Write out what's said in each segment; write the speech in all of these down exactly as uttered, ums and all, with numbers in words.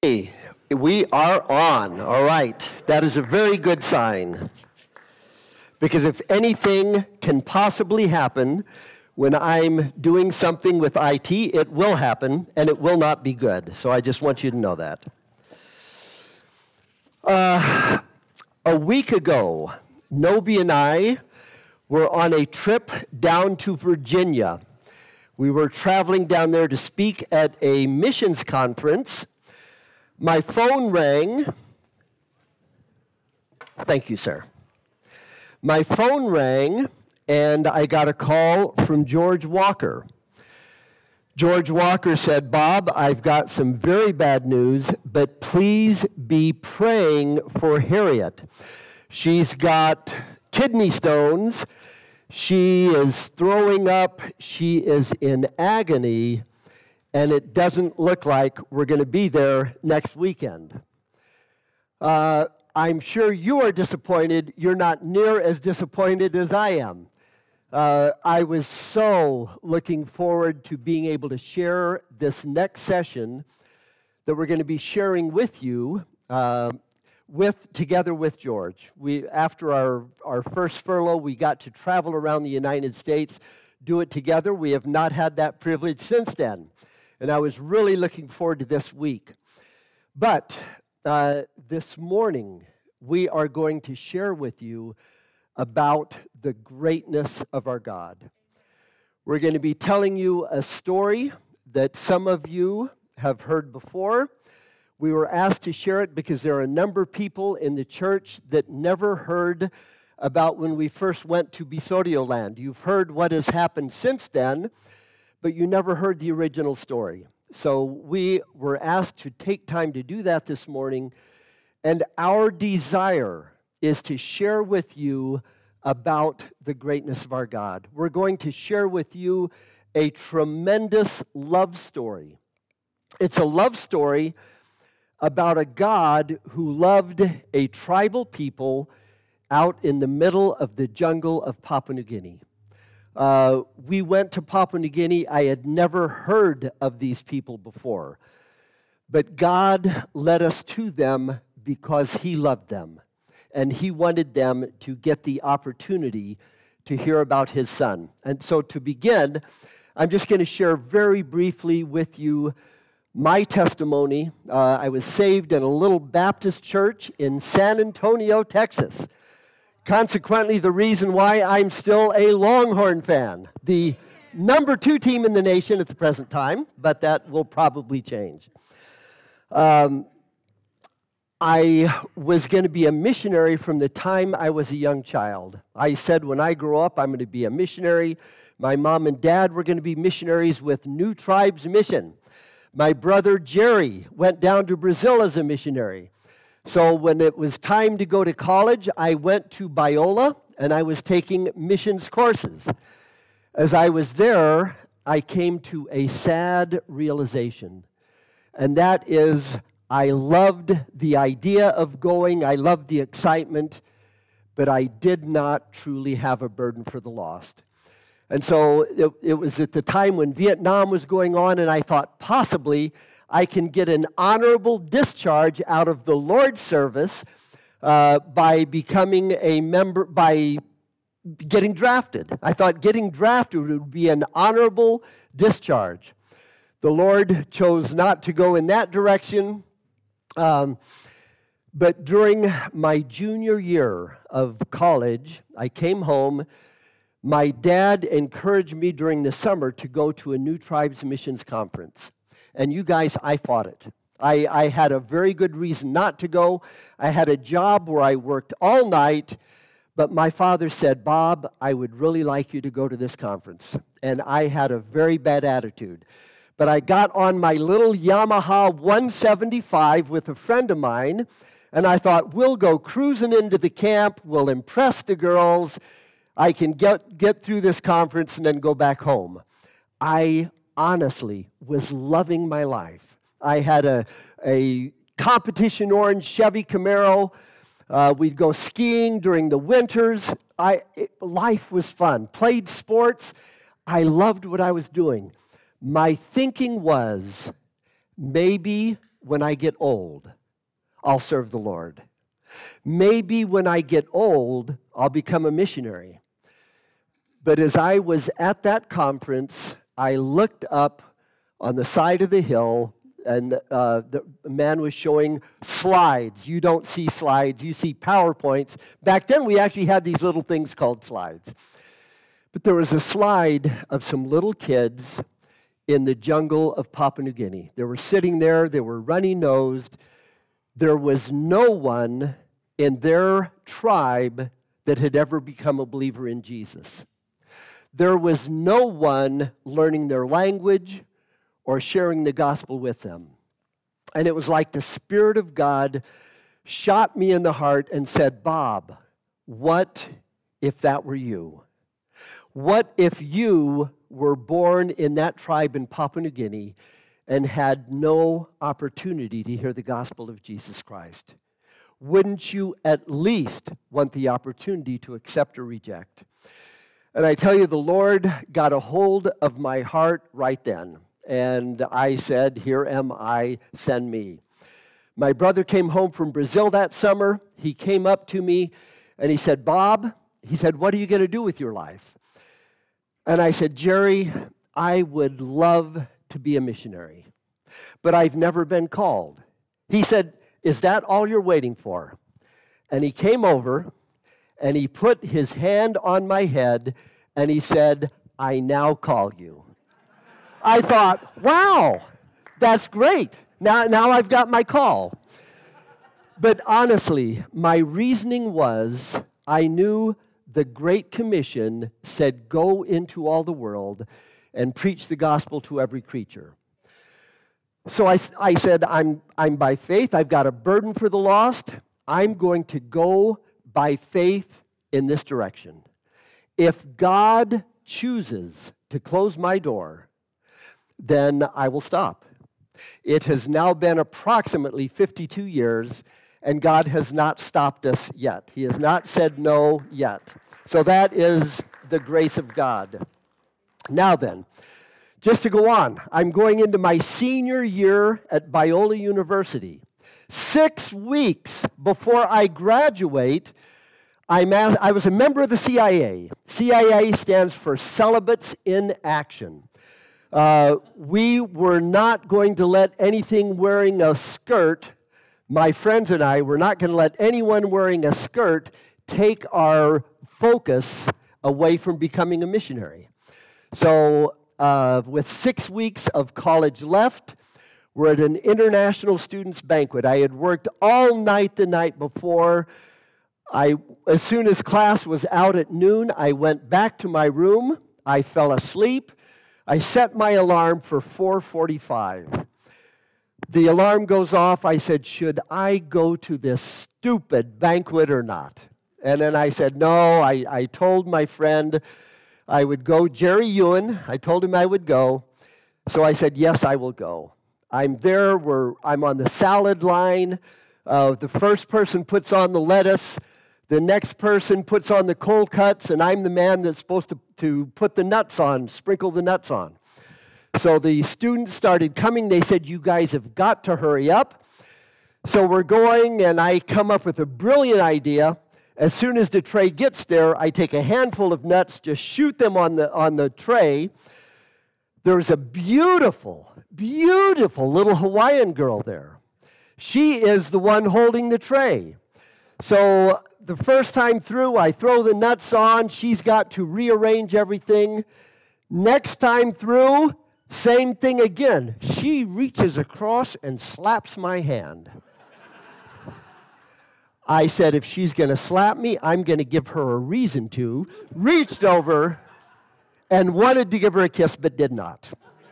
Hey, we are on. All right. That is a very good sign. Because if anything can possibly happen when I'm doing something with I T, it will happen, and it will not be good. So I just want you to know that. Uh, a week ago, Nobi and I were on a trip down to Virginia. We were traveling down there to speak at a missions conference. My phone rang. Thank you, sir. My phone rang, and I got a call from George Walker. George Walker said, "Bob, I've got some very bad news, but please be praying for Harriet. She's got kidney stones. She is throwing up. She is in agony, and it doesn't look like we're going to be there next weekend." Uh, I'm sure you are disappointed. You're not near as disappointed as I am. Uh, I was so looking forward to being able to share this next session that we're going to be sharing with you, uh, with together with George. We, after our, our first furlough, we got to travel around the United States, do it together. We have not had that privilege since then. And I was really looking forward to this week. But uh, this morning, we are going to share with you about the greatness of our God. We're going to be telling you a story that some of you have heard before. We were asked to share it because there are a number of people in the church that never heard about when we first went to Bisorio land. You've heard what has happened since then, but you never heard the original story. So we were asked to take time to do that this morning, and our desire is to share with you about the greatness of our God. We're going to share with you a tremendous love story. It's a love story about a God who loved a tribal people out in the middle of the jungle of Papua New Guinea. Uh, we went to Papua New Guinea. I had never heard of these people before. But God led us to them because He loved them. And He wanted them to get the opportunity to hear about His Son. And so to begin, I'm just going to share very briefly with you my testimony. Uh, I was saved in a little Baptist church in San Antonio, Texas. Consequently, the reason why I'm still a Longhorn fan, the number two team in the nation at the present time, but that will probably change. Um, I was going to be a missionary from the time I was a young child. I said when I grow up, I'm going to be a missionary. My mom and dad were going to be missionaries with New Tribes Mission. My brother Jerry went down to Brazil as a missionary. So when it was time to go to college, I went to Biola, and I was taking missions courses. As I was there, I came to a sad realization, and that is I loved the idea of going, I loved the excitement, but I did not truly have a burden for the lost. And so it, it was at the time when Vietnam was going on, and I thought possibly I can get an honorable discharge out of the Lord's service uh, by becoming a member, by getting drafted. I thought getting drafted would be an honorable discharge. The Lord chose not to go in that direction. Um, but during my junior year of college, I came home. My dad encouraged me during the summer to go to a New Tribes Missions Conference. And you guys, I fought it. I, I had a very good reason not to go. I had a job where I worked all night, but my father said, "Bob, I would really like you to go to this conference." And I had a very bad attitude. But I got on my little Yamaha one seventy-five with a friend of mine, and I thought, we'll go cruising into the camp, we'll impress the girls, I can get, get through this conference and then go back home. I honestly was loving my life. I had a, a competition orange Chevy Camaro. Uh, we'd go skiing during the winters. I, it, life was fun. Played sports. I loved what I was doing. My thinking was, maybe when I get old, I'll serve the Lord. Maybe when I get old, I'll become a missionary. But as I was at that conference, I looked up on the side of the hill, and uh, the man was showing slides. You don't see slides, you see PowerPoints. Back then, we actually had these little things called slides. But there was a slide of some little kids in the jungle of Papua New Guinea. They were sitting there, they were runny-nosed. There was no one in their tribe that had ever become a believer in Jesus. There was no one learning their language or sharing the gospel with them. And it was like the Spirit of God shot me in the heart and said, Bob, what if that were you? What if you were born in that tribe in Papua New Guinea and had no opportunity to hear the gospel of Jesus Christ? Wouldn't you at least want the opportunity to accept or reject? And I tell you, the Lord got a hold of my heart right then. And I said, here am I, send me. My brother came home from Brazil that summer. He came up to me and he said, Bob, he said, what are you going to do with your life? And I said, Jerry, I would love to be a missionary, but I've never been called. He said, is that all you're waiting for? And he came over and he put his hand on my head and he said, I now call you. I thought, wow, that's great. Now, now I've got my call. But honestly, my reasoning was I knew the Great Commission said, go into all the world and preach the gospel to every creature. So I, I said, I'm, I'm by faith. I've got a burden for the lost. I'm going to go by faith in this direction. If God chooses to close my door, then I will stop. It has now been approximately fifty-two years, and God has not stopped us yet. He has not said no yet. So that is the grace of God. Now then, just to go on, I'm going into my senior year at Biola University. Six weeks before I graduate, I'm at, I was a member of the C I A. C I A stands for Celibates in Action. Uh, we were not going to let anything wearing a skirt, my friends and I were not going to let anyone wearing a skirt take our focus away from becoming a missionary. So uh, with six weeks of college left, we're at an international students banquet. I had worked all night the night before. I, as soon as class was out at noon, I went back to my room. I fell asleep. I set my alarm for four forty-five. The alarm goes off. I said, should I go to this stupid banquet or not? And then I said, no. I, I told my friend I would go, Jerry Ewan. I told him I would go. So I said, yes, I will go. I'm there. We're, I'm on the salad line. Uh, the first person puts on the lettuce. The next person puts on the cold cuts, and I'm the man that's supposed to, to put the nuts on, sprinkle the nuts on. So the students started coming. They said, you guys have got to hurry up. So we're going, and I come up with a brilliant idea. As soon as the tray gets there, I take a handful of nuts, just shoot them on the, on the tray. There's a beautiful, beautiful little Hawaiian girl there. She is the one holding the tray. So the first time through, I throw the nuts on. She's got to rearrange everything. Next time through, same thing again. She reaches across and slaps my hand. I said, if she's going to slap me, I'm going to give her a reason to. Reached over and wanted to give her a kiss, but did not.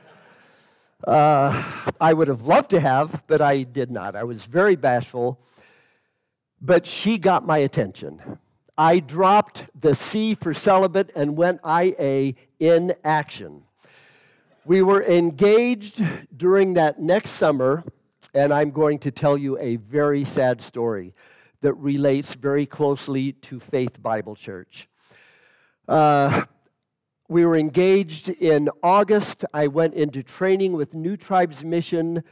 Uh, I would have loved to have, but I did not. I was very bashful. But she got my attention. I dropped the C for celibate and went I A in action. We were engaged during that next summer, and I'm going to tell you a very sad story that relates very closely to Faith Bible Church. Uh, we were engaged in August. I went into training with New Tribes Mission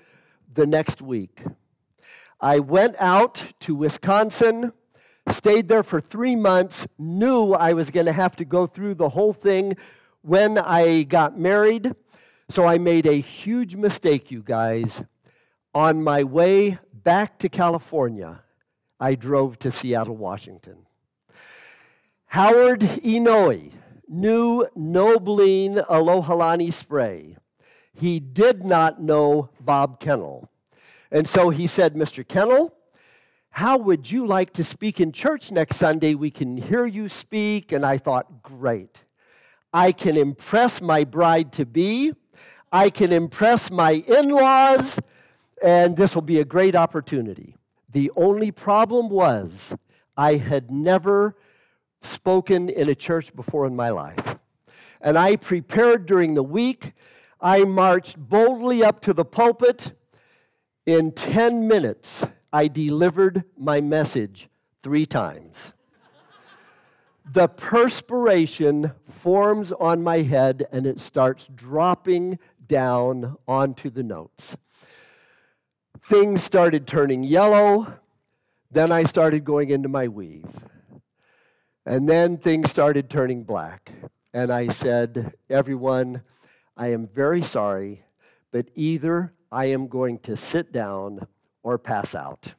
the next week. I went out to Wisconsin, stayed there for three months, knew I was going to have to go through the whole thing when I got married. So I made a huge mistake, you guys. On my way back to California, I drove to Seattle, Washington. Howard Inouye knew Nobline Alohalani Spray. He did not know Bob Kennel. And so he said, Mister Kennel, how would you like to speak in church next Sunday? We can hear you speak. And I thought, great. I can impress my bride-to-be. I can impress my in-laws. And this will be a great opportunity. The only problem was I had never spoken in a church before in my life. And I prepared during the week. I marched boldly up to the pulpit. In ten minutes, I delivered my message three times. The perspiration forms on my head, and it starts dropping down onto the notes. Things started turning yellow. Then I started going into my weave. And then things started turning black. And I said, everyone, I am very sorry, but either I am going to sit down or pass out.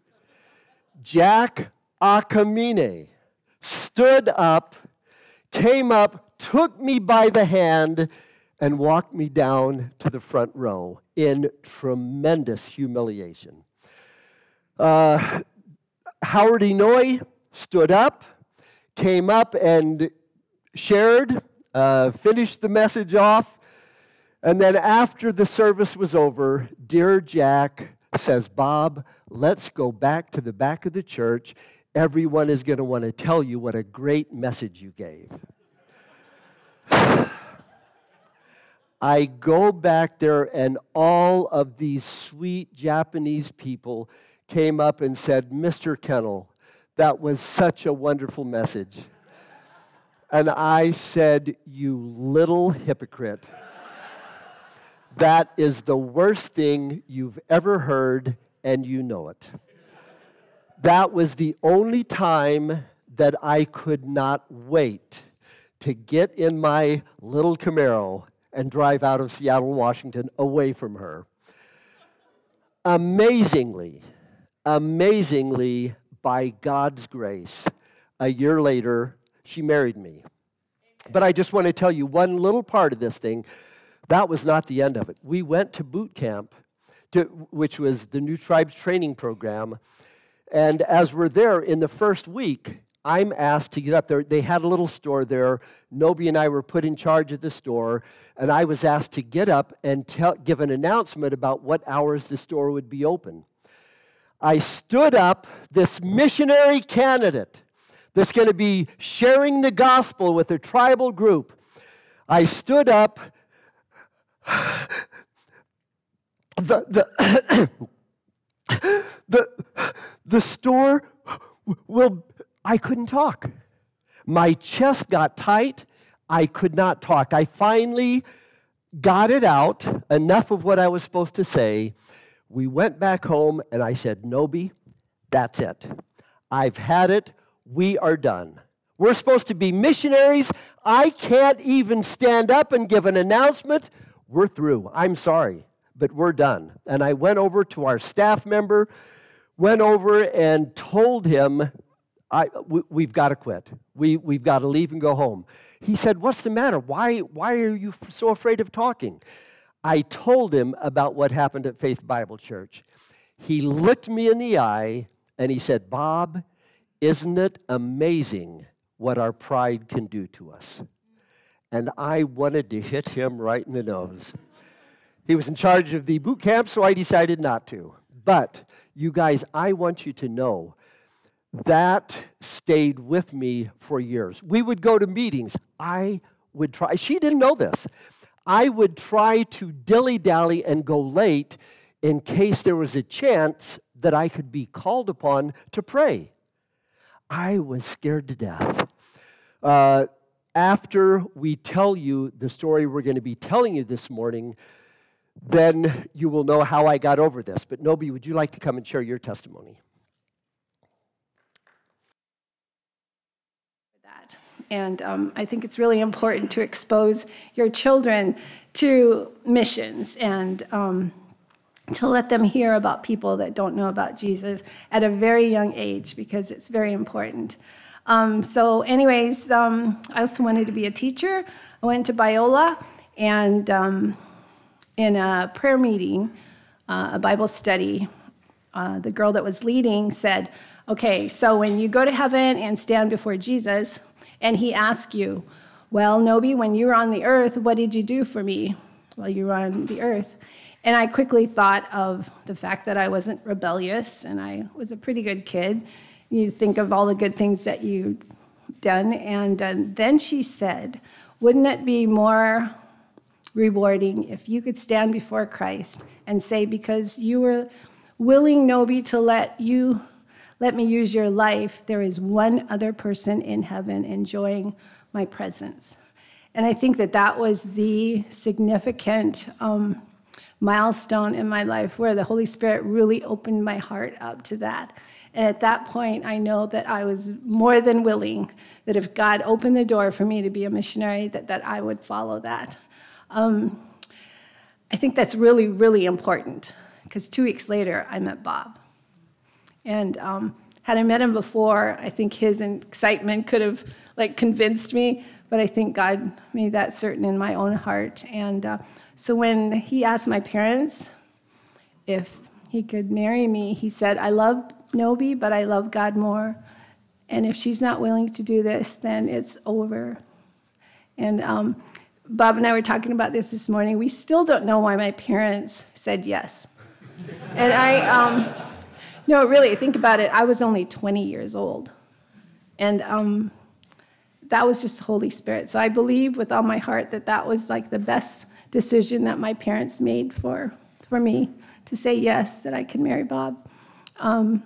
Jack Akamine stood up, came up, took me by the hand, and walked me down to the front row in tremendous humiliation. Uh, Howard Inouye stood up, came up and shared, uh, finished the message off, and then after the service was over, dear Jack says, Bob, let's go back to the back of the church. Everyone is going to want to tell you what a great message you gave. I go back there, and all of these sweet Japanese people came up and said, Mister Kennel, that was such a wonderful message. And I said, you little hypocrite. That is the worst thing you've ever heard, and you know it. That was the only time that I could not wait to get in my little Camaro and drive out of Seattle, Washington, away from her. Amazingly, amazingly, by God's grace, a year later, she married me. But I just want to tell you one little part of this thing. That was not the end of it. We went to boot camp, to, which was the New Tribes training program. And as we're there in the first week, I'm asked to get up there. They had a little store there. Nobi and I were put in charge of the store. And I was asked to get up and tell, give an announcement about what hours the store would be open. I stood up, this missionary candidate that's going to be sharing the gospel with a tribal group. I stood up. The, the, the, the store will, I couldn't talk. My chest got tight. I could not talk. I finally got it out, enough of what I was supposed to say. We went back home, and I said, Nobi, that's it. I've had it. We are done. We're supposed to be missionaries. I can't even stand up and give an announcement. We're through. I'm sorry, but we're done. And I went over to our staff member, went over and told him, I, we, we've got to quit. We, we've got to leave and go home. He said, what's the matter? Why, why are you so afraid of talking? I told him about what happened at Faith Bible Church. He looked me in the eye, and he said, Bob, isn't it amazing what our pride can do to us? And I wanted to hit him right in the nose. He was in charge of the boot camp, so I decided not to. But, you guys, I want you to know that stayed with me for years. We would go to meetings. I would try. She didn't know this. I would try to dilly-dally and go late in case there was a chance that I could be called upon to pray. I was scared to death. Uh, after we tell you the story we're going to be telling you this morning, then you will know how I got over this. But Nobi, would you like to come and share your testimony? That. And um, I think it's really important to expose your children to missions and um, to let them hear about people that don't know about Jesus at a very young age, because it's very important. Um, so anyways, um, I also wanted to be a teacher. I went to Biola, and um, in a prayer meeting, uh, a Bible study, uh, the girl that was leading said, okay, so when you go to heaven and stand before Jesus, and he asks you, well, Nobi, when you were on the earth, what did you do for me while you were on the earth? And I quickly thought of the fact that I wasn't rebellious, and I was a pretty good kid. You think of all the good things that you've done. And uh, then she said, wouldn't it be more rewarding if you could stand before Christ and say, because you were willing, Nobi, to let you let me use your life, there is one other person in heaven enjoying my presence. And I think that that was the significant um, milestone in my life where the Holy Spirit really opened my heart up to that. And at that point, I know that I was more than willing, that if God opened the door for me to be a missionary, that, that I would follow that. Um, I think that's really, really important, because two weeks later, I met Bob. And um, had I met him before, I think his excitement could have like convinced me, but I think God made that certain in my own heart. And uh, so when he asked my parents if he could marry me, he said, I love Nobi, but I love God more. And if she's not willing to do this, then it's over. And um, Bob and I were talking about this this morning. We still don't know why my parents said yes. And I, um, no, really, think about it. I was only twenty years old. And um, that was just the Holy Spirit. So I believe with all my heart that that was like the best decision that my parents made for, for me, to say yes, that I could marry Bob. Um,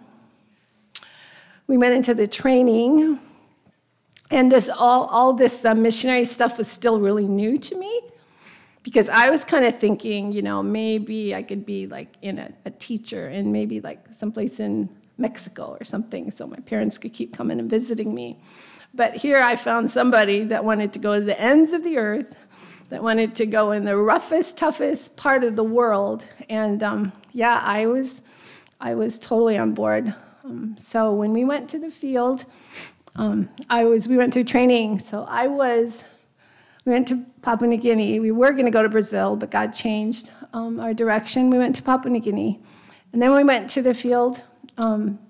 we went into the training, and this all, all this uh, missionary stuff was still really new to me, because I was kind of thinking, you know, maybe I could be like in a, a teacher and maybe like someplace in Mexico or something, so my parents could keep coming and visiting me. But here I found somebody that wanted to go to the ends of the earth, that wanted to go in the roughest, toughest part of the world. And um, yeah, I was, I was totally on board. Um, so when we went to the field, um, I was, we went through training. So I was, we went to Papua New Guinea. We were going to go to Brazil, but God changed um, our direction. We went to Papua New Guinea. And then we went to the field. Um,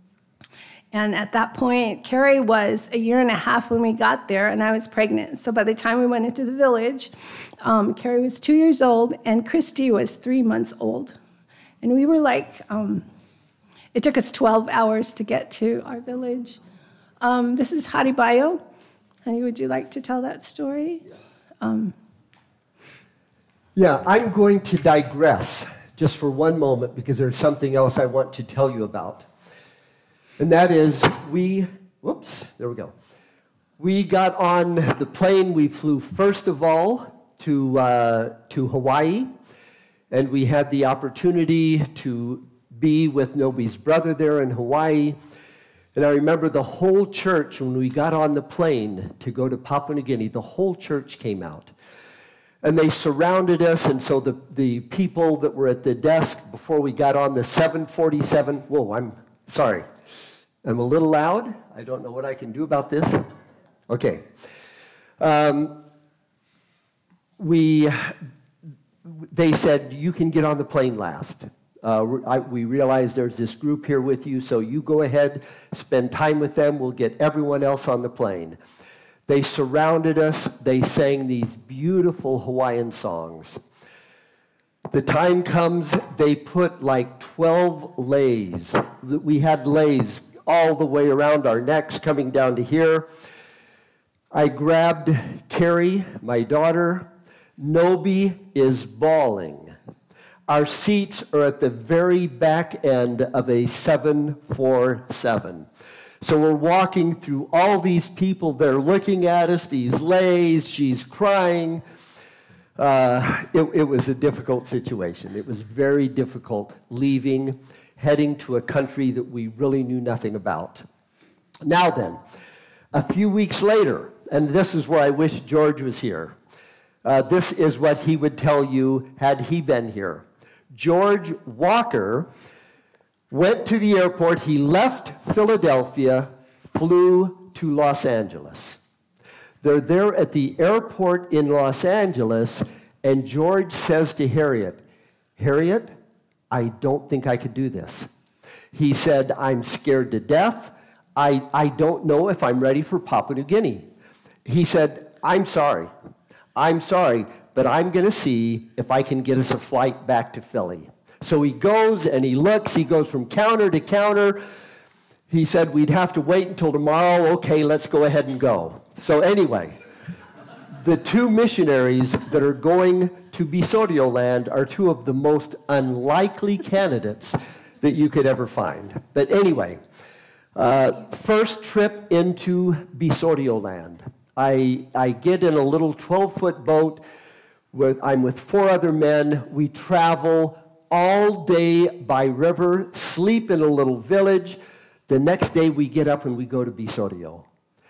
and at that point, Carrie was a year and a half when we got there, and I was pregnant. So by the time we went into the village, um, Carrie was two years old, and Christy was three months old. And we were like, um, it took us twelve hours to get to our village. Um, this is Haribayo. Honey, would you like to tell that story? Yeah. Um, yeah, I'm going to digress just for one moment, because there's something else I want to tell you about. And that is, we, whoops, there we go. We got on the plane. We flew first of all to, uh, to Hawaii, and we had the opportunity to be with Nobi's brother there in Hawaii. And I remember the whole church, when we got on the plane to go to Papua New Guinea, the whole church came out. And they surrounded us, and so the, the people that were at the desk before we got on the seven forty-seven, whoa, I'm sorry. I'm a little loud. I don't know what I can do about this. Okay. Um, we, they said, you can get on the plane last. Uh, I, we realize there's this group here with you, so you go ahead, spend time with them. We'll get everyone else on the plane. They surrounded us. They sang these beautiful Hawaiian songs. The time comes, they put like twelve leis. We had leis all the way around our necks, coming down to here. I grabbed Carrie, my daughter. Nobi is bawling. Our seats are at the very back end of a seven forty-seven. So we're walking through all these people. They're looking at us, these leis. She's crying. Uh, it, it was a difficult situation. It was very difficult leaving, heading to a country that we really knew nothing about. Now then, a few weeks later, and this is where I wish George was here. Uh, this is what he would tell you had he been here. George Walker went to the airport. He left Philadelphia, flew to Los Angeles. They're there at the airport in Los Angeles, and George says to Harriet, Harriet, I don't think I could do this. He said, I'm scared to death. I, I don't know if I'm ready for Papua New Guinea. He said, I'm sorry. I'm sorry, but I'm going to see if I can get us a flight back to Philly. So he goes and he looks. He goes from counter to counter. He said, we'd have to wait until tomorrow. Okay, let's go ahead and go. So anyway, the two missionaries that are going to Bisorio land are two of the most unlikely candidates that you could ever find. But anyway, uh, first trip into Bisorio land. I, I get in a little twelve-foot boat. With, I'm with four other men. We travel all day by river, sleep in a little village. The next day we get up and we go to Bisorio.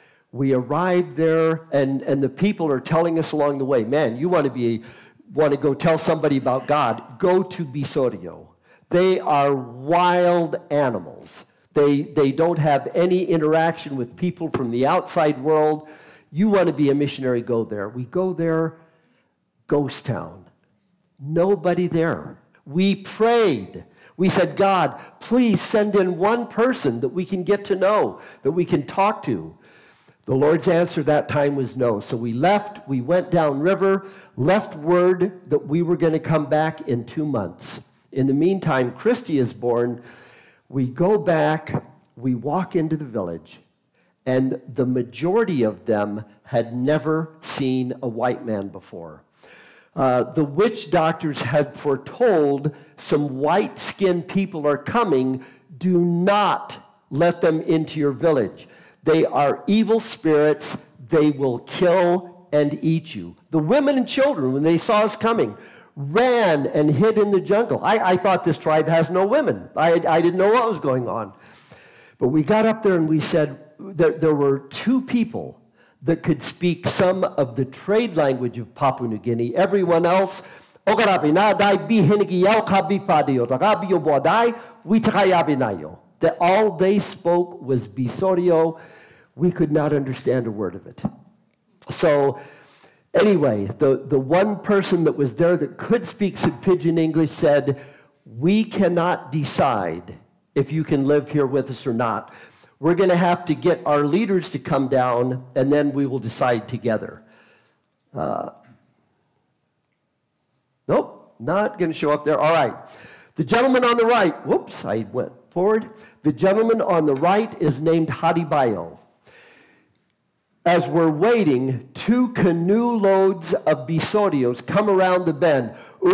We arrive there, and, and the people are telling us along the way, man, you want to be want to go tell somebody about God, go to Bisorio. They are wild animals. They, they don't have any interaction with people from the outside world. You want to be a missionary, go there. We go there, ghost town. Nobody there. We prayed. We said, God, please send in one person that we can get to know, that we can talk to. The Lord's answer that time was no. So we left, we went downriver, left word that we were going to come back in two months. In the meantime, Christy is born. We go back, we walk into the village, and the majority of them had never seen a white man before. Uh, the witch doctors had foretold some white-skinned people are coming. Do not let them into your village. They are evil spirits. They will kill and eat you. The women and children, when they saw us coming, ran and hid in the jungle. I, I thought this tribe has no women. I, I didn't know what was going on. But we got up there and we said that there were two people that could speak some of the trade language of Papua New Guinea. Everyone else, that all they spoke was Bisorio. We could not understand a word of it. So anyway, the, the one person that was there that could speak some pidgin English said, we cannot decide if you can live here with us or not. We're going to have to get our leaders to come down, and then we will decide together. Uh, nope, not going to show up there. All right. The gentleman on the right, whoops, I went forward. The gentleman on the right is named Hadibayo. As we're waiting, two canoe loads of Bisorios come around the bend.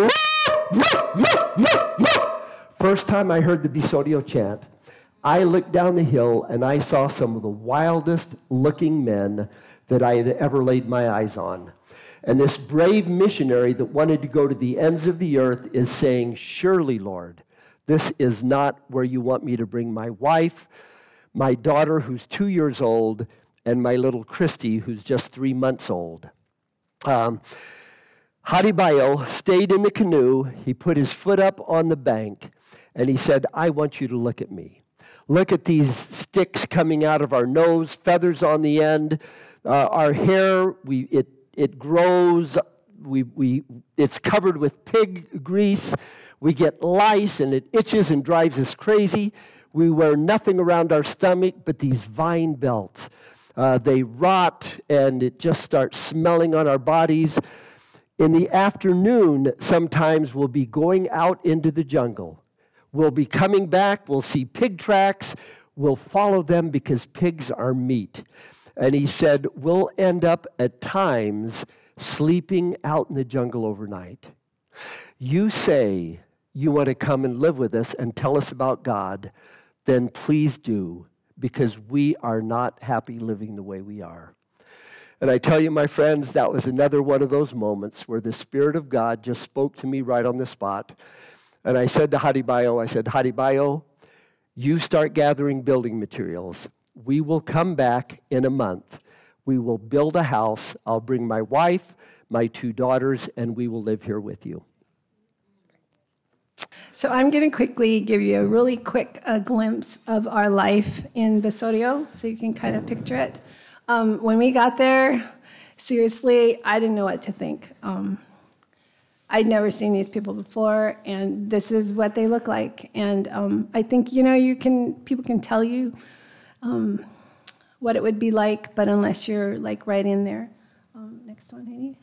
First time I heard the Bisorio chant, I looked down the hill and I saw some of the wildest looking men that I had ever laid my eyes on. And this brave missionary that wanted to go to the ends of the earth is saying, surely, Lord, this is not where you want me to bring my wife, my daughter who's two years old, and my little Christy who's just three months old. Um, Hadibayo stayed in the canoe. He put his foot up on the bank, and he said, I want you to look at me. Look at these sticks coming out of our nose, feathers on the end. Uh, our hair, we it it grows. We we it's covered with pig grease. We get lice, and it itches and drives us crazy. We wear nothing around our stomach but these vine belts. Uh, they rot, and it just starts smelling on our bodies. In the afternoon, sometimes we'll be going out into the jungle. We'll be coming back. We'll see pig tracks. We'll follow them because pigs are meat. And he said, we'll end up at times sleeping out in the jungle overnight. You say you want to come and live with us and tell us about God, then please do, because we are not happy living the way we are. And I tell you, my friends, that was another one of those moments where the Spirit of God just spoke to me right on the spot. And I said to Hadibayo, I said, Hadibayo, you start gathering building materials. We will come back in a month. We will build a house. I'll bring my wife, my two daughters, and we will live here with you. So I'm going to quickly give you a really quick uh, glimpse of our life in Basorio, so you can kind of picture it. Um, when we got there, seriously, I didn't know what to think. Um, I'd never seen these people before, and this is what they look like. And um, I think, you know, you can people can tell you um, what it would be like, but unless you're like right in there. Um, next one, Heidi.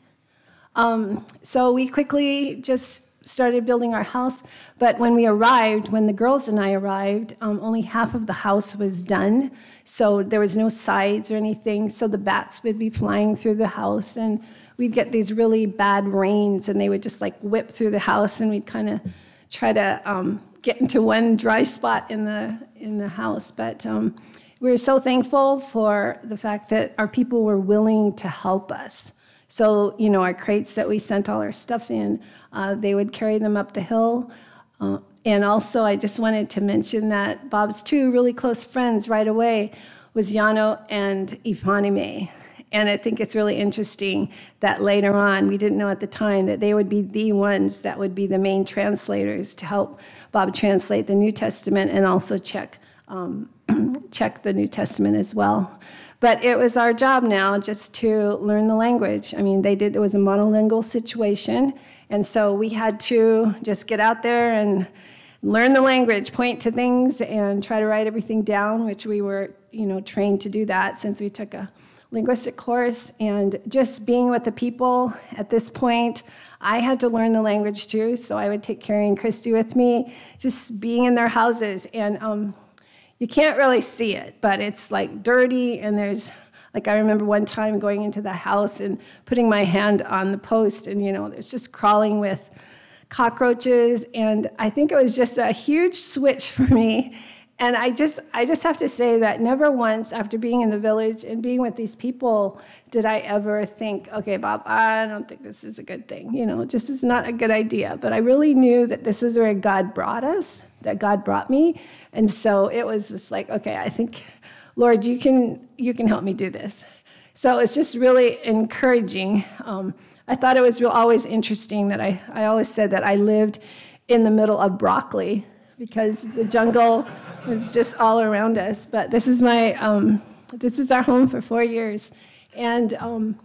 Um, so we quickly just started building our house, but when we arrived, when the girls and I arrived, um, only half of the house was done, so there was no sides or anything, so the bats would be flying through the house, and we'd get these really bad rains, and they would just like whip through the house, and we'd kind of try to um, get into one dry spot in the in the house, but um, we were so thankful for the fact that our people were willing to help us. So, you know, our crates that we sent all our stuff in, uh, they would carry them up the hill. Uh, and also, I just wanted to mention that Bob's two really close friends right away was Yano and Ifanime. And I think it's really interesting that later on, we didn't know at the time that they would be the ones that would be the main translators to help Bob translate the New Testament and also check um, check the New Testament as well. But it was our job now just to learn the language. I mean, they did, it was a monolingual situation, and so we had to just get out there and learn the language, point to things, and try to write everything down, which we were, you know, trained to do that since we took a linguistic course. And just being with the people at this point, I had to learn the language too, so I would take Carrie and Christy with me, just being in their houses. And um, you can't really see it, but it's like dirty, and there's, like I remember one time going into the house and putting my hand on the post, and you know, it's just crawling with cockroaches, and I think it was just a huge switch for me. And I just I just have to say that never once after being in the village and being with these people did I ever think, okay, Bob, I don't think this is a good thing. You know, this is not a good idea. But I really knew that this is where God brought us, that God brought me. And so it was just like, okay, I think, Lord, you can you can help me do this. So it's just really encouraging. Um, I thought it was real, always interesting that I, I always said that I lived in the middle of broccoli because the jungle was just all around us. But this is my, um, this is our home for four years. And um,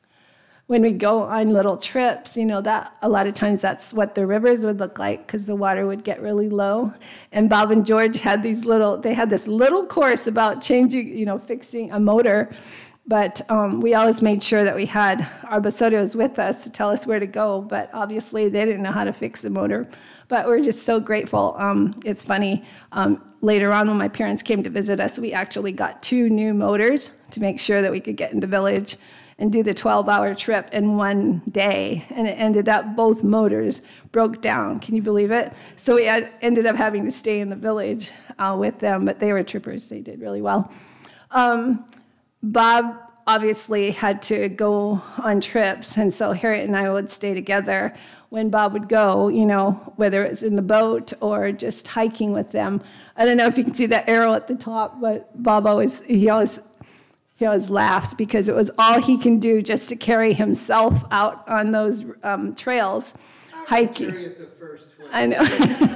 when we go on little trips, you know, that a lot of times that's what the rivers would look like because the water would get really low. And Bob and George had these little, they had this little course about changing, you know, fixing a motor. But um, we always made sure that we had our Basorios with us to tell us where to go. But obviously, they didn't know how to fix the motor. But we're just so grateful. Um, it's funny. Um, later on, when my parents came to visit us, we actually got two new motors to make sure that we could get in the village and do the twelve-hour trip in one day. And it ended up both motors broke down. Can you believe it? So we had, ended up having to stay in the village uh, with them. But they were troopers. They did really well. Um, Bob obviously had to go on trips, and so Harriet and I would stay together when Bob would go, you know, whether it was in the boat or just hiking with them. I don't know if you can see that arrow at the top, but Bob always, he always, he always laughs because it was all he can do just to carry himself out on those um, trails, hiking. The first I know.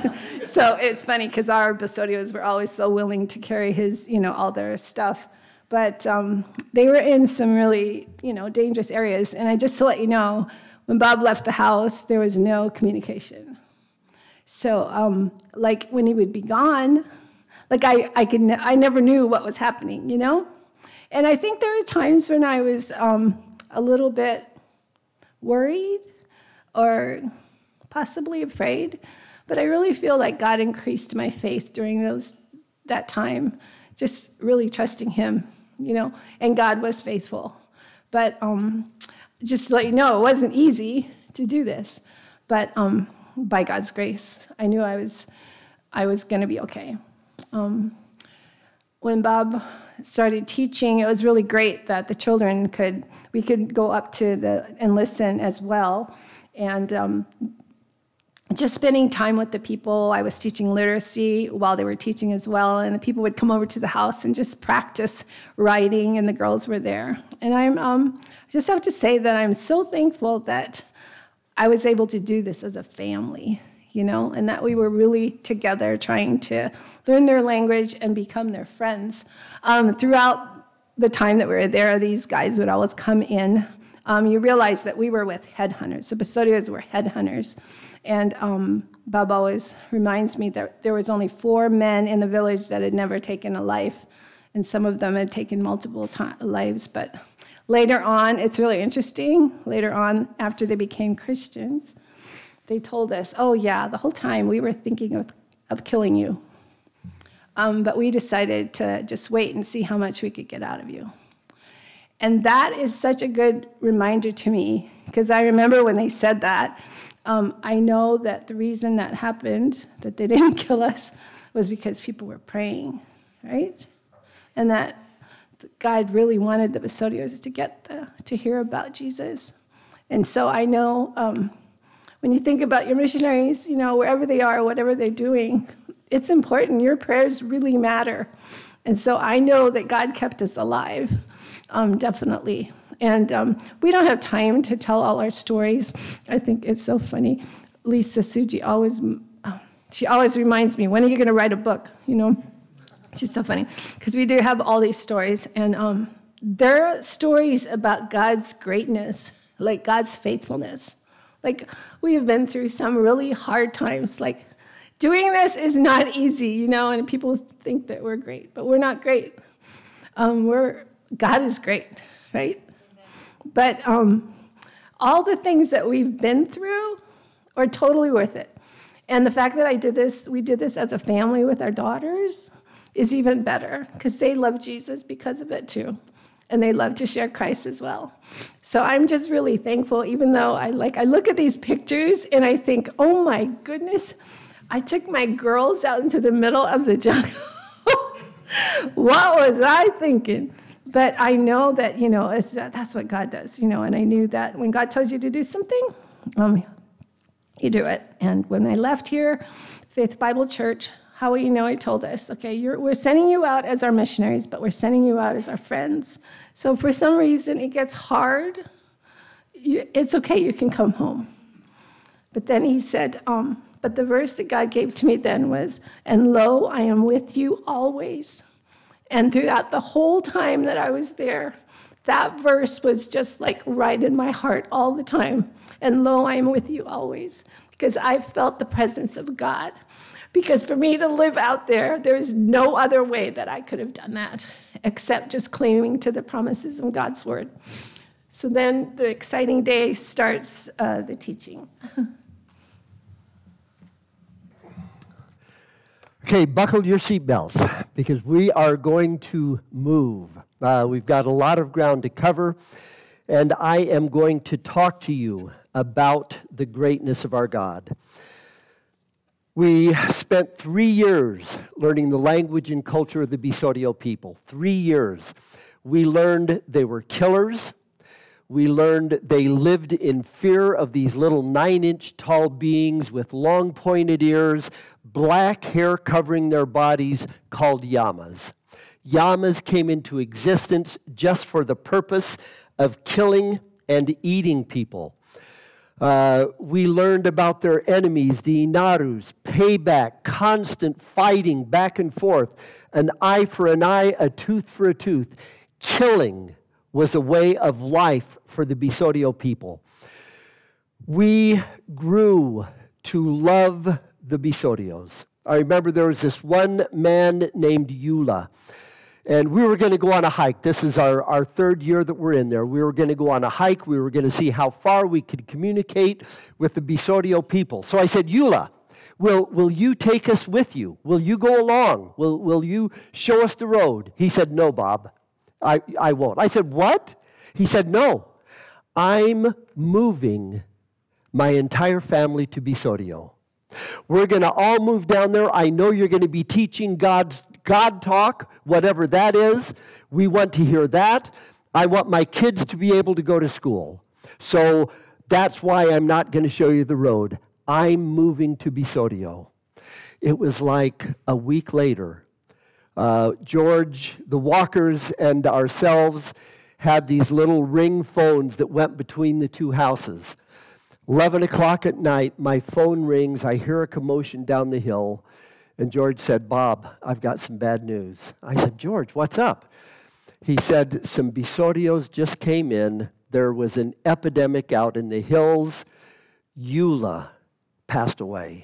So it's funny because our Basorios were always so willing to carry his, you know, all their stuff. But um, they were in some really, you know, dangerous areas. And I just to let you know, when Bob left the house, there was no communication. So, um, like when he would be gone, like I, I could, I never knew what was happening, you know. And I think there were times when I was um, a little bit worried or possibly afraid. But I really feel like God increased my faith during those that time, just really trusting Him. You know, and God was faithful. But um, just to let you know, it wasn't easy to do this. But um, by God's grace, I knew I was I was going to be okay. Um, when Bob started teaching, it was really great that the children could, we could go up to the, and listen as well. And um, just spending time with the people. I was teaching literacy while they were teaching as well, and the people would come over to the house and just practice writing, and the girls were there. And I'm um, I just have to say that I'm so thankful that I was able to do this as a family, you know, and that we were really together trying to learn their language and become their friends. Um, throughout the time that we were there, these guys would always come in. Um, you realize that we were with headhunters. So Basodios were headhunters. And um, Bob always reminds me that there was only four men in the village that had never taken a life, and some of them had taken multiple t- lives. But later on, it's really interesting, later on, after they became Christians, they told us, oh yeah, the whole time we were thinking of, of killing you. Um, but we decided to just wait and see how much we could get out of you. And that is such a good reminder to me, because I remember when they said that, um, I know that the reason that happened, that they didn't kill us, was because people were praying, right? And that God really wanted the Basodios to get the, to hear about Jesus. And so I know um, when you think about your missionaries, you know, wherever they are, whatever they're doing, it's important. Your prayers really matter. And so I know that God kept us alive, um, definitely. And um, we don't have time to tell all our stories. I think it's so funny. Lisa Suji always, she always reminds me, when are you going to write a book, you know? She's so funny, because we do have all these stories, and um, they're stories about God's greatness, like God's faithfulness. Like, we have been through some really hard times. Like, doing this is not easy, you know, and people think that we're great, but we're not great. Um, we're God is great, right? But um, all the things that we've been through are totally worth it. And the fact that I did this, we did this as a family with our daughters, is even better, because they love Jesus because of it too, and they love to share Christ as well. So I'm just really thankful, even though I like I look at these pictures and I think, oh my goodness, I took my girls out into the middle of the jungle. What was I thinking? But I know that, you know, it's, that's what God does, you know, and I knew that when God tells you to do something, um, you do it. And when I left here, Faith Bible Church, how will you know? He told us, okay, you're, we're sending you out as our missionaries, but we're sending you out as our friends. So for some reason, it gets hard. You, it's okay, you can come home. But then he said, um, but the verse that God gave to me then was, and lo, I am with you always. And throughout the whole time that I was there, that verse was just like right in my heart all the time. And lo, I am with you always. Because I felt the presence of God. Because for me to live out there, there's no other way that I could have done that except just clinging to the promises of God's word. So then the exciting day starts, uh, the teaching. Okay, buckle your seatbelts, because we are going to move. Uh, we've got a lot of ground to cover, and I am going to talk to you about the greatness of our God. We spent three years learning the language and culture of the Bisodio people. Three years. We learned they were killers. We learned they lived in fear of these little nine-inch tall beings with long pointed ears, black hair covering their bodies, called llamas. Llamas came into existence just for the purpose of killing and eating people. Uh, we learned about their enemies, the Inarus, payback, constant fighting back and forth, an eye for an eye, a tooth for a tooth. Killing was a way of life for the Bisodio people. We grew to love the Bisodios. I remember there was this one man named Eula, and we were going to go on a hike. This is our, our third year that we're in there. We were going to go on a hike. We were going to see how far we could communicate with the Bisodio people. So I said, Eula, will, will you take us with you? Will you go along? Will, will you show us the road? He said, no, Bob, I, I won't. I said, what? He said, no, I'm moving my entire family to Bisodio. We're going to all move down there. I know you're going to be teaching God's God talk, whatever that is. We want to hear that. I want my kids to be able to go to school. So that's why I'm not going to show you the road. I'm moving to Bisodio. It was like a week later. Uh, George, the Walkers, and ourselves had these little ring phones that went between the two houses. eleven o'clock at night, my phone rings. I hear a commotion down the hill. And George said, Bob, I've got some bad news. I said, George, what's up? He said, some Bisodios just came in. There was an epidemic out in the hills. Eula passed away.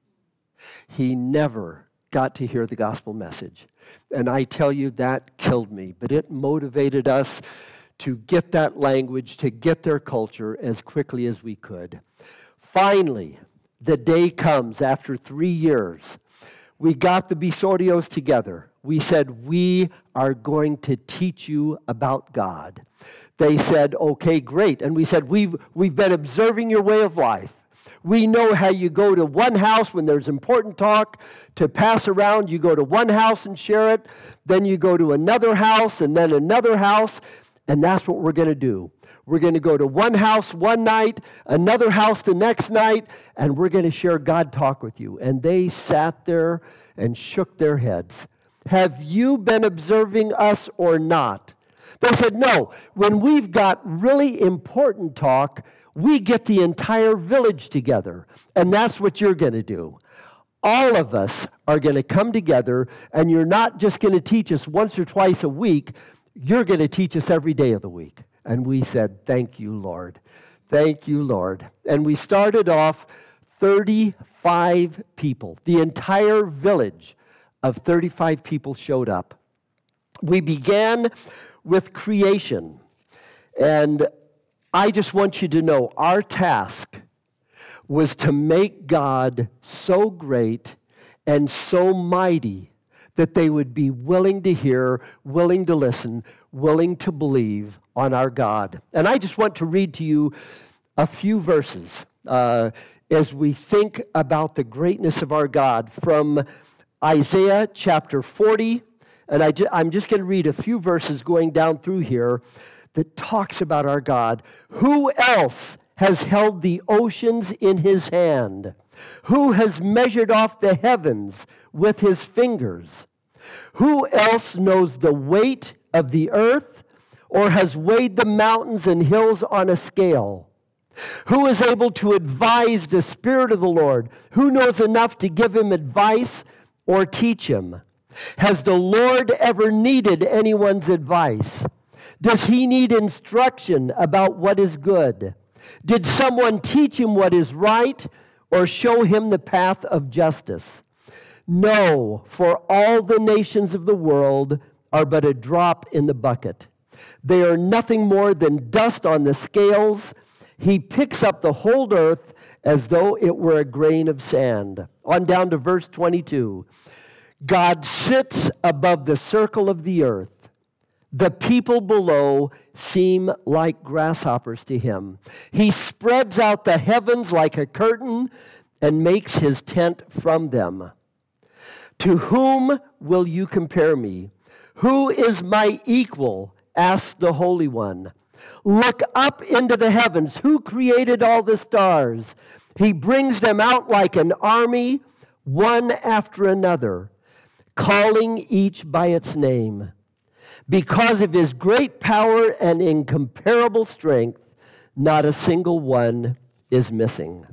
He never got to hear the gospel message. And I tell you, that killed me. But it motivated us to get that language, to get their culture as quickly as we could. Finally, the day comes after three years. We got the Bisodios together. We said, we are going to teach you about God. They said, okay, great. And we said, we've, we've been observing your way of life. We know how you go to one house when there's important talk to pass around. You go to one house and share it. Then you go to another house and then another house. And that's what we're going to do. We're going to go to one house one night, another house the next night, and we're going to share God talk with you. And they sat there and shook their heads. Have you been observing us or not? They said, no. When we've got really important talk, we get the entire village together. And that's what you're going to do. All of us are going to come together, and you're not just going to teach us once or twice a week. You're going to teach us every day of the week. And we said, thank you, Lord. Thank you, Lord. And we started off thirty-five people. The entire village of thirty-five people showed up. We began with creation. And I just want you to know our task was to make God so great and so mighty that they would be willing to hear, willing to listen, willing to believe on our God. And I just want to read to you a few verses uh, as we think about the greatness of our God from Isaiah chapter forty. And I ju- I'm just going to read a few verses going down through here that talks about our God. Who else has held the oceans in his hand? Who has measured off the heavens with his fingers? Who else knows the weight of the earth, or has weighed the mountains and hills on a scale? Who is able to advise the Spirit of the Lord? Who knows enough to give him advice or teach him? Has the Lord ever needed anyone's advice? Does he need instruction about what is good? Did someone teach him what is right or show him the path of justice? No, for all the nations of the world are but a drop in the bucket. They are nothing more than dust on the scales. He picks up the whole earth as though it were a grain of sand. On down to verse twenty-two. God sits above the circle of the earth. The people below seem like grasshoppers to him. He spreads out the heavens like a curtain and makes his tent from them. To whom will you compare me? Who is my equal? Asked the Holy One. Look up into the heavens. Who created all the stars? He brings them out like an army, one after another, calling each by its name. Because of his great power and incomparable strength, not a single one is missing.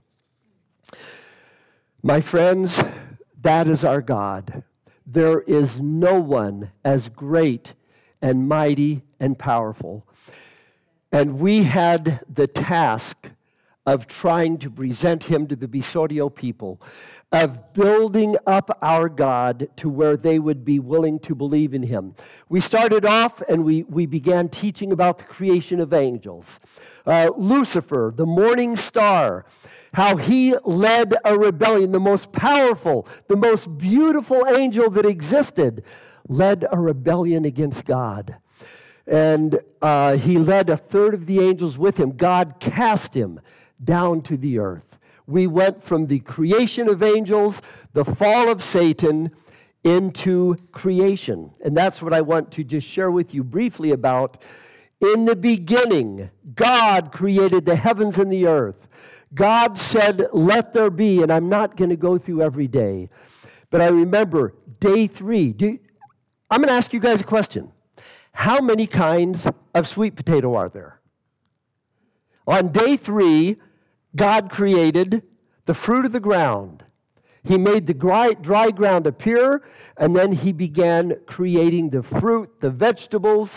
My friends, that is our God. There is no one as great and mighty and powerful. And we had the task of trying to present him to the Bisodio people, of building up our God to where they would be willing to believe in him. We started off and we, we began teaching about the creation of angels. Uh, Lucifer, the morning star, how he led a rebellion, the most powerful, the most beautiful angel that existed, led a rebellion against God. And uh, he led a third of the angels with him. God cast him down to the earth. We went from the creation of angels, the fall of Satan, into creation. And that's what I want to just share with you briefly about. In the beginning, God created the heavens and the earth. God said, let there be, and I'm not going to go through every day, but I remember day three. Do, I'm going to ask you guys a question. How many kinds of sweet potato are there? On day three, God created the fruit of the ground. He made the dry, dry ground appear, and then he began creating the fruit, the vegetables,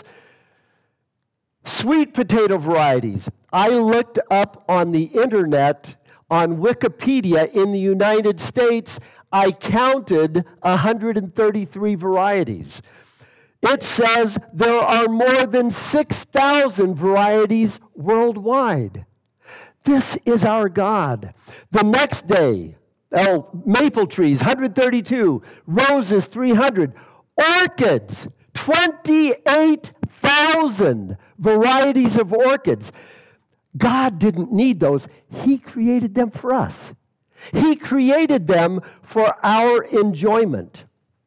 sweet potato varieties. I looked up on the internet, on Wikipedia in the United States, I counted one hundred thirty-three varieties. It says there are more than six thousand varieties worldwide. This is our God. The next day, oh, maple trees, one hundred thirty-two, roses, three hundred, orchids, twenty-eight thousand varieties of orchids. God didn't need those. He created them for us. He created them for our enjoyment.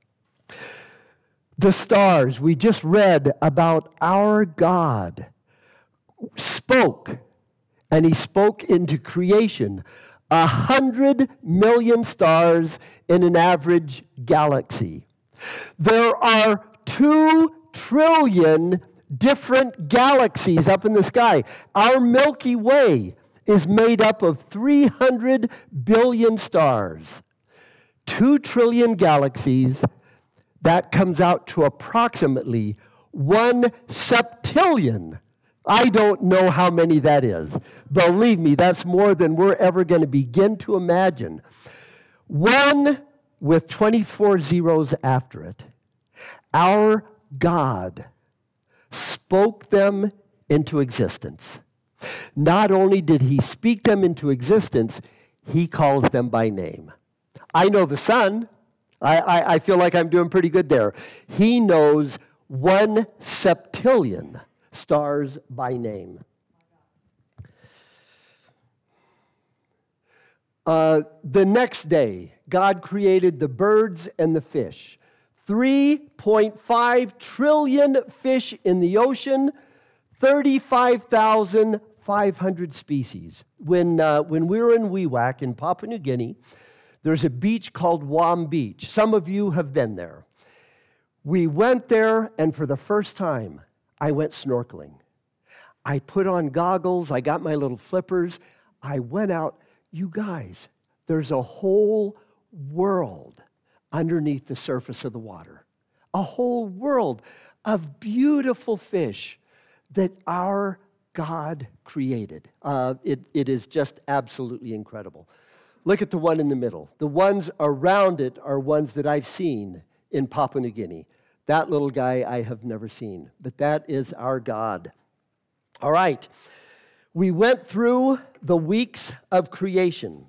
The stars, we just read about our God spoke, and he spoke into creation a hundred million stars in an average galaxy. There are two trillion different galaxies up in the sky. Our Milky Way is made up of three hundred billion stars. Two trillion galaxies, that comes out to approximately one septillion. I don't know how many that is. Believe me, that's more than we're ever going to begin to imagine. One with twenty-four zeros after it. Our God spoke them into existence. Not only did he speak them into existence, he calls them by name. I know the sun. I, I, I feel like I'm doing pretty good there. He knows one septillion stars by name. Uh, the next day, God created the birds and the fish. three point five trillion fish in the ocean, thirty-five thousand five hundred species. When, uh, when we were in Wewak in Papua New Guinea, there's a beach called Wam Beach. Some of you have been there. We went there, and for the first time, I went snorkeling. I put on goggles, I got my little flippers, I went out. You guys, there's a whole world underneath the surface of the water. A whole world of beautiful fish that our God created. Uh, it, it is just absolutely incredible. Look at the one in the middle. The ones around it are ones that I've seen in Papua New Guinea. That little guy I have never seen, but that is our God. All right, we went through the weeks of creation.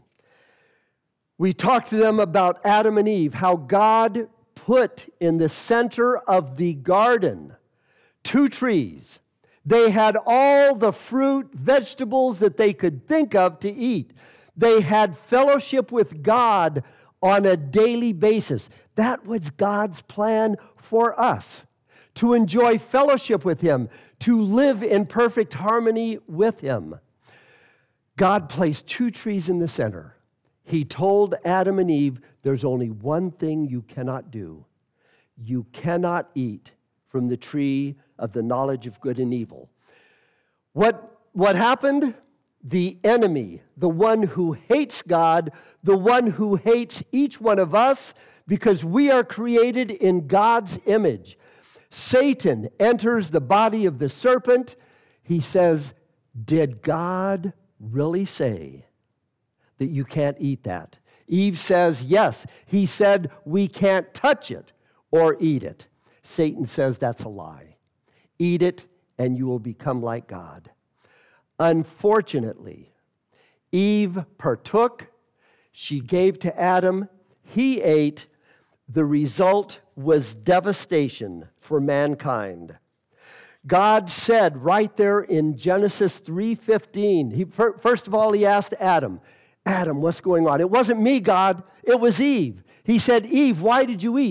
We talked to them about Adam and Eve, how God put in the center of the garden two trees. They had all the fruit, vegetables that they could think of to eat. They had fellowship with God on a daily basis. That was God's plan for us, to enjoy fellowship with him, to live in perfect harmony with him. God placed two trees in the center. He told Adam and Eve, there's only one thing you cannot do. You cannot eat from the tree of the knowledge of good and evil. What, what happened? The enemy, the one who hates God, the one who hates each one of us because we are created in God's image. Satan enters the body of the serpent. He says, did God really say that you can't eat that? Eve says, yes. He said, we can't touch it or eat it. Satan says, that's a lie. Eat it and you will become like God. Unfortunately, Eve partook. She gave to Adam. He ate. The result was devastation for mankind. God said right there in Genesis three fifteen, he, first of all, he asked Adam, Adam, what's going on? It wasn't me, God. It was Eve. He said, Eve, why did you eat?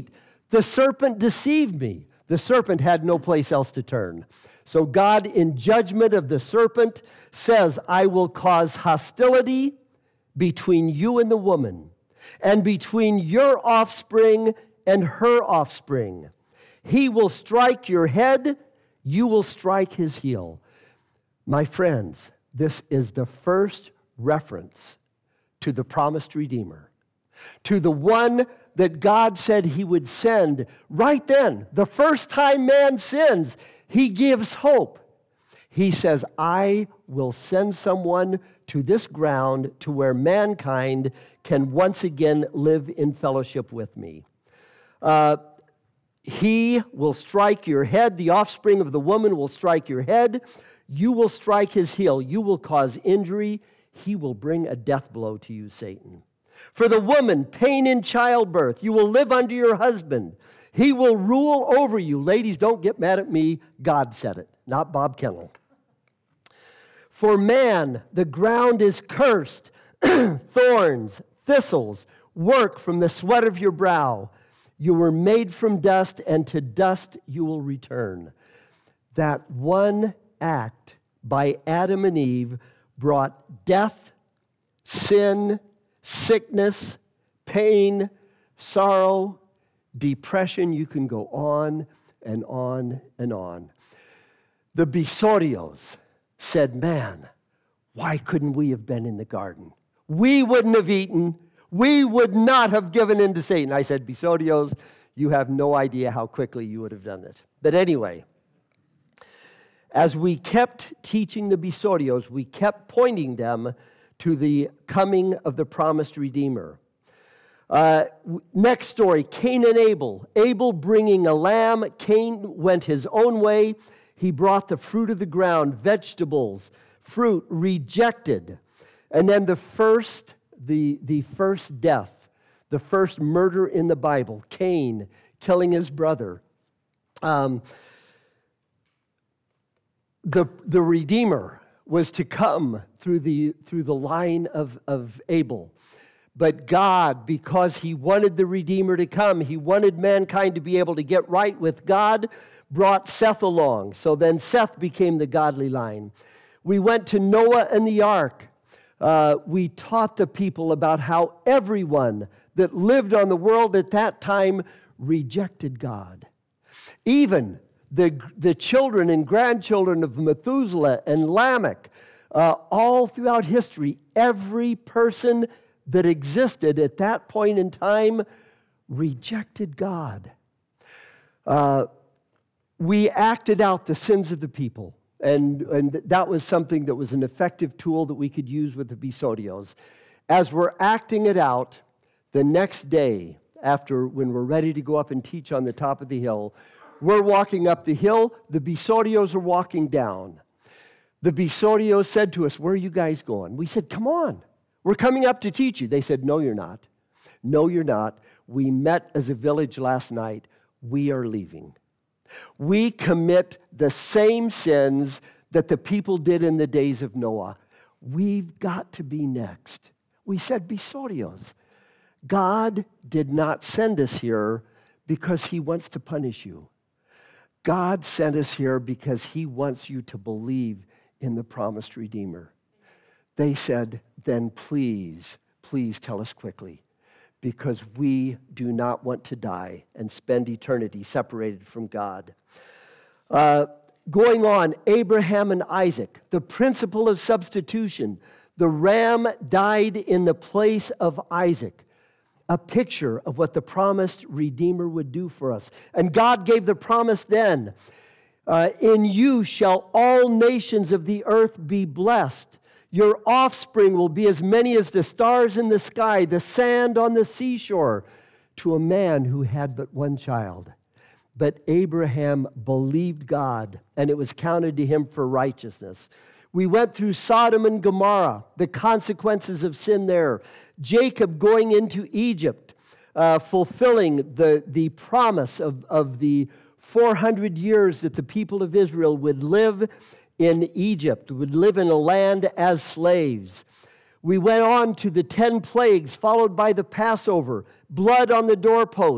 The serpent deceived me. The serpent had no place else to turn. So God, in judgment of the serpent, says, I will cause hostility between you and the woman, and between your offspring and her offspring. He will strike your head, you will strike his heel. My friends, this is the first reference to the promised Redeemer, to the one that God said he would send right then. The first time man sins, he gives hope. He says, I will send someone to this ground to where mankind can once again live in fellowship with me. Uh, he will strike your head. The offspring of the woman will strike your head. You will strike his heel. You will cause injury. He will bring a death blow to you, Satan. For the woman, pain in childbirth. You will live under your husband. He will rule over you. Ladies, don't get mad at me. God said it, not Bob Kennel. For man, the ground is cursed. Thorns, thistles, work from the sweat of your brow. You were made from dust, and to dust you will return. That one act by Adam and Eve brought death, sin, sickness, pain, sorrow, depression. You can go on and on and on. The Bisorios said, man, why couldn't we have been in the garden? We wouldn't have eaten. We would not have given in to Satan. I said, Bisorios, you have no idea how quickly you would have done it. But anyway, as we kept teaching the Bisorios, we kept pointing them to the coming of the promised Redeemer. Uh, next story, Cain and Abel. Abel bringing a lamb. Cain went his own way. He brought the fruit of the ground, vegetables, fruit, rejected. And then the first, the, the first death, the first murder in the Bible, Cain killing his brother. Um, the, the Redeemer was to come through the, through the line of, of Abel. But God, because he wanted the Redeemer to come, he wanted mankind to be able to get right with God, brought Seth along. So then Seth became the godly line. We went to Noah and the ark. Uh, we taught the people about how everyone that lived on the world at that time rejected God. Even the, the children and grandchildren of Methuselah and Lamech, uh, all throughout history, every person that existed at that point in time rejected God. Uh, we acted out the sins of the people, and, and that was something that was an effective tool that we could use with the Bisorios. As we're acting it out, the next day, after when we're ready to go up and teach on the top of the hill, we're walking up the hill, the Bisorios are walking down. The Bisorios said to us, where are you guys going? We said, come on. We're coming up to teach you. They said, no, you're not. No, you're not. We met as a village last night. We are leaving. We commit the same sins that the people did in the days of Noah. We've got to be next. We said, Bisorios, God did not send us here because he wants to punish you. God sent us here because he wants you to believe in the promised Redeemer. They said, then please, please tell us quickly, because we do not want to die and spend eternity separated from God. Uh, going on, Abraham and Isaac, the principle of substitution. The ram died in the place of Isaac, a picture of what the promised Redeemer would do for us. And God gave the promise then, uh, in you shall all nations of the earth be blessed. Your offspring will be as many as the stars in the sky, the sand on the seashore, to a man who had but one child. But Abraham believed God, and it was counted to him for righteousness. We went through Sodom and Gomorrah, the consequences of sin there. Jacob going into Egypt, uh, fulfilling the, the promise of, of the four hundred years that the people of Israel would live in Egypt, would live in a land as slaves. We went on to the ten plagues, followed by the Passover, blood on the doorpost,